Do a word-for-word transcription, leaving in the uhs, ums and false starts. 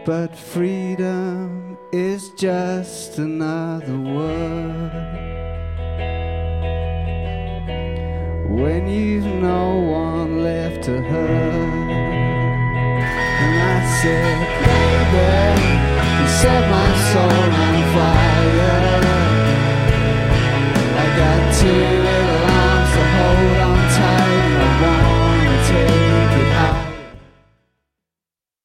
but freedom is just another word. When you've no one left to hurt. And I said, baby, you set my soul on fire.